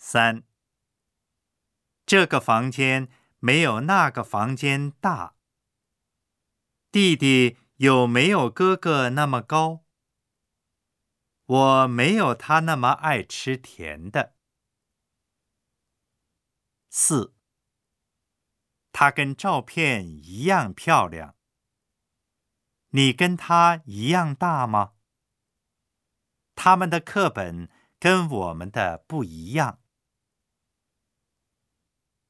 3. 这个房间没有那个房间大。弟弟有没有哥哥那么高？我没有他那么爱吃甜的。4. 她跟照片一样漂亮。你跟她一样大吗？他们的课本跟我们的不一样。